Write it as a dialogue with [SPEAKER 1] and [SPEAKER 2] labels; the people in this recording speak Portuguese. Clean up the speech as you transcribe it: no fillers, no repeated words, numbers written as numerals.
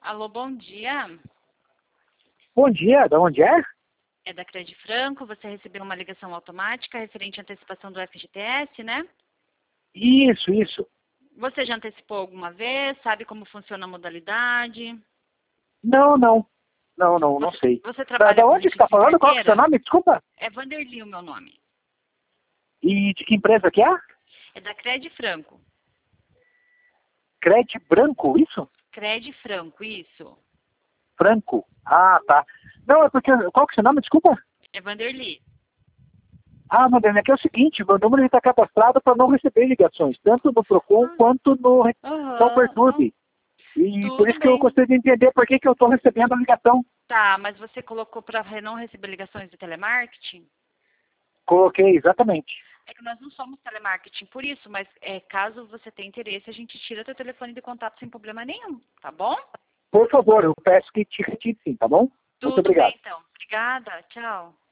[SPEAKER 1] Alô, bom dia.
[SPEAKER 2] Bom dia, da onde é?
[SPEAKER 1] É da Crede Franco, você recebeu uma ligação automática referente à antecipação do FGTS, né?
[SPEAKER 2] Isso.
[SPEAKER 1] Você já antecipou alguma vez? Sabe como funciona a modalidade?
[SPEAKER 2] Não
[SPEAKER 1] Você,
[SPEAKER 2] sei.
[SPEAKER 1] você
[SPEAKER 2] Da,
[SPEAKER 1] trabalha
[SPEAKER 2] da
[SPEAKER 1] com
[SPEAKER 2] onde que tá
[SPEAKER 1] registro em
[SPEAKER 2] falando? Qual que é o seu
[SPEAKER 1] carteira?
[SPEAKER 2] nome? Desculpa.
[SPEAKER 1] É Vanderly o meu nome.
[SPEAKER 2] E de que empresa que é?
[SPEAKER 1] É da Crede Franco.
[SPEAKER 2] Crede Branco, isso?
[SPEAKER 1] Crede Franco, isso.
[SPEAKER 2] Franco. Ah, tá. Não, é porque... Qual que é o seu nome? Desculpa.
[SPEAKER 1] É Vanderly.
[SPEAKER 2] Ah, Madalena, aqui é o seguinte, meu número está cadastrado para não receber ligações, tanto no Procon quanto no
[SPEAKER 1] Aham.
[SPEAKER 2] Perturbe. E por
[SPEAKER 1] Tudo
[SPEAKER 2] isso que eu
[SPEAKER 1] bem.
[SPEAKER 2] gostaria de entender por que eu estou recebendo a ligação.
[SPEAKER 1] Tá, mas você colocou para não receber ligações de telemarketing?
[SPEAKER 2] Coloquei, exatamente.
[SPEAKER 1] É que nós não somos telemarketing por isso, mas caso você tenha interesse, a gente tira teu telefone de contato sem problema nenhum, tá bom?
[SPEAKER 2] Por favor, eu peço que te retire sim, tá bom? Muito
[SPEAKER 1] Tudo bem,
[SPEAKER 2] obrigado.
[SPEAKER 1] então. Obrigada. Tchau.